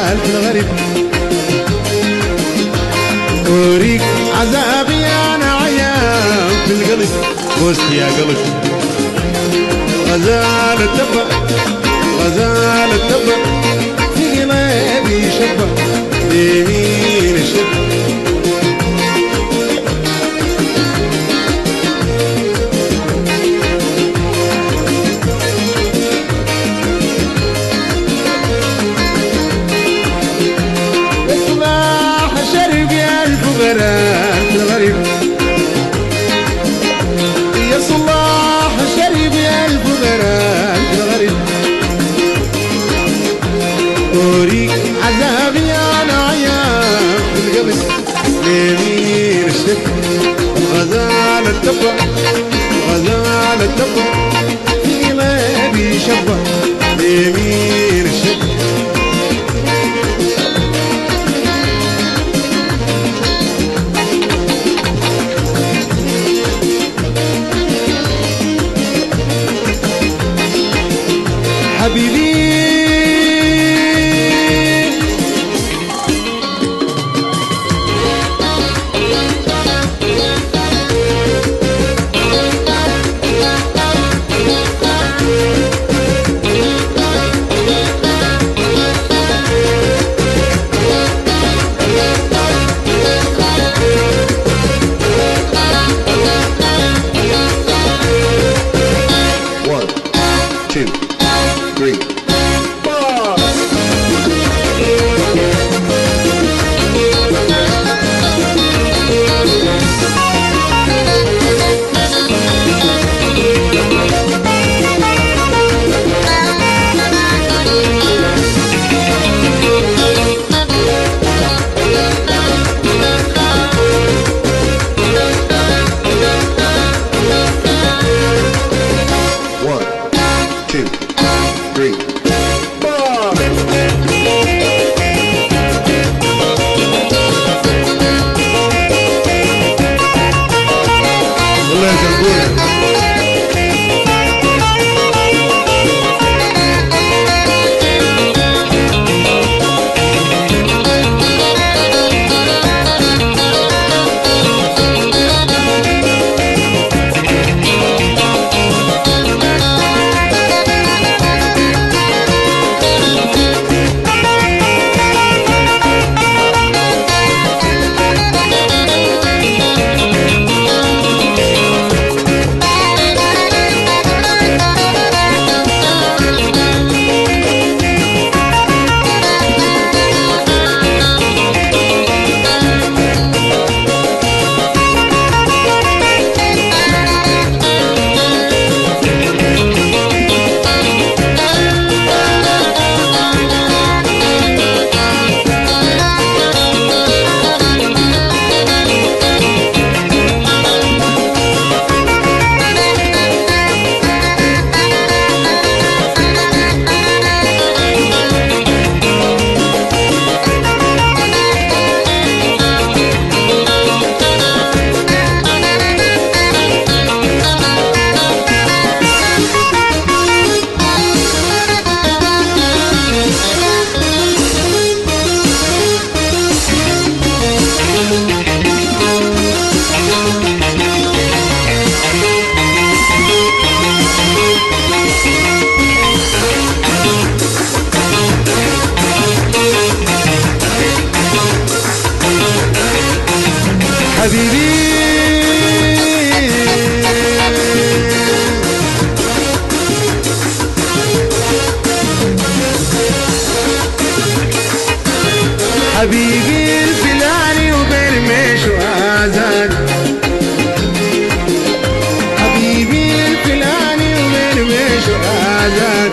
الف الغريب أوريك عذابي أنا عيان في القلب بوست يا قلب غزال التبع غزال التبع في قلبي شبع يمين الشبع إصلاح شرب يا الفقراء الغريب يا صلاح شرب يا الفقراء الغريب أوريك عذابي أنا عيان في القلب يمين الشك غزال التبع غزال التبع في قلبي شبع يمين الشك حبيبي حبيبي حبيبي الفلاني وبرمش وآزاد حبيبي الفلاني وبرمش وآزاد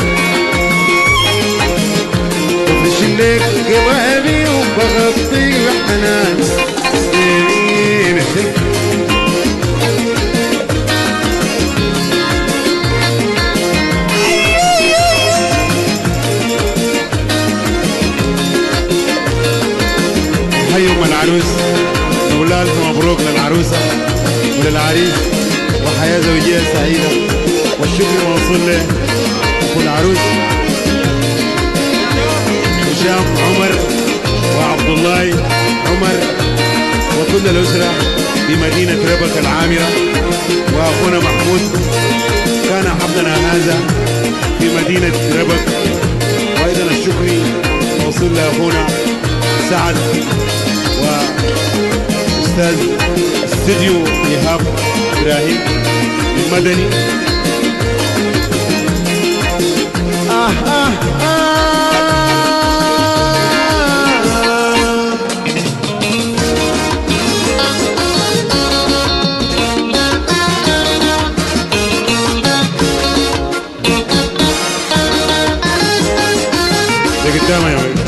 بفرش لك قوابي وبغطي بحنان يمين الشك حيهم العروس نقول لها ألف مبروك للعروسة وللعريس وحياة زوجية سعيدة والشكر موصول له أخو العروس هشام عمر عبد الله عمر وكل الأسرة في مدينة ربك العامرة، وأخونا محمود كان حفلنا هذا في مدينة ربك. وأيضا الشكر موصول لأخونا سعد وأستاذ استوديو إيهاب إبراهيم المدني. ده قدامي يا ولد.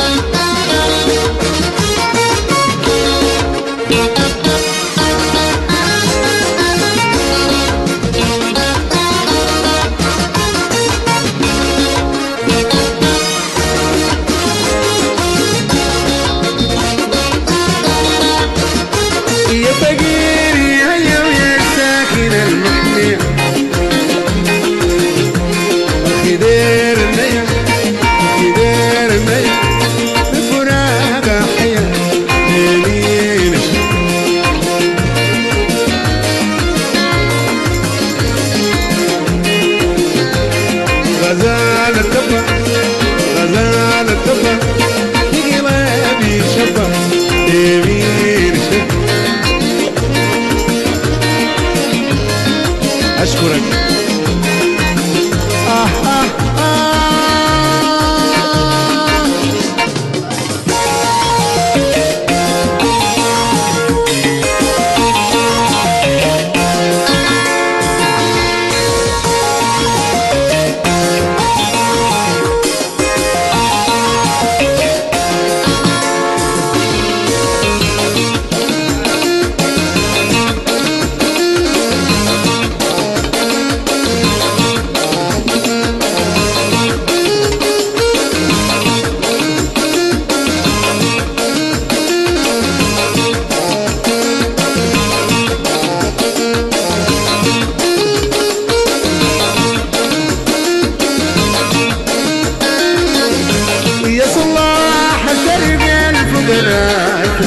يا فقير يا ويا ساكن المحمية أخي دير النية أخي دير النية بفراق حياة يمين غزال التبع غزال التبع في قلبي شبع يمين أشكرك. يا صلاح شرق الفقراء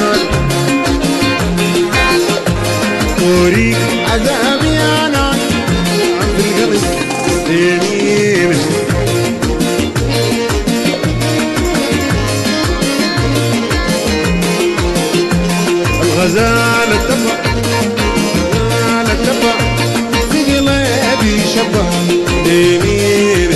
أوريك عذابي أنا في القلب يمين الغزال التبع غزال التبع في قلبي شبع يمين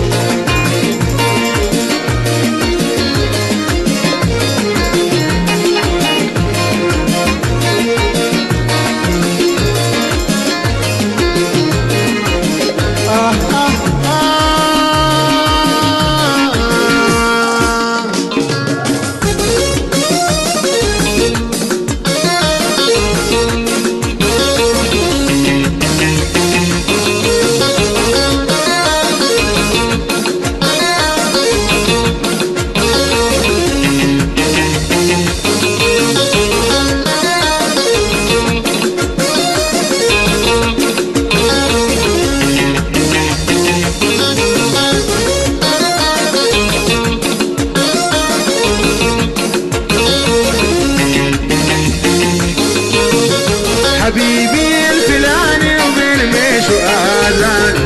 حبيبي الفلاني وبالميش وآذان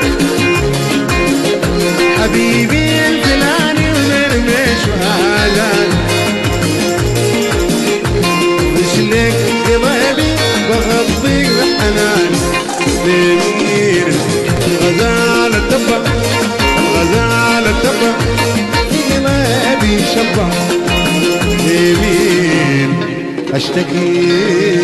حبيبي الفلاني وبالميش وآذان رجلك قلبي بغضي الحنان يمين غزال التبع غزال التبع في قلبي شبع يمين أشتكي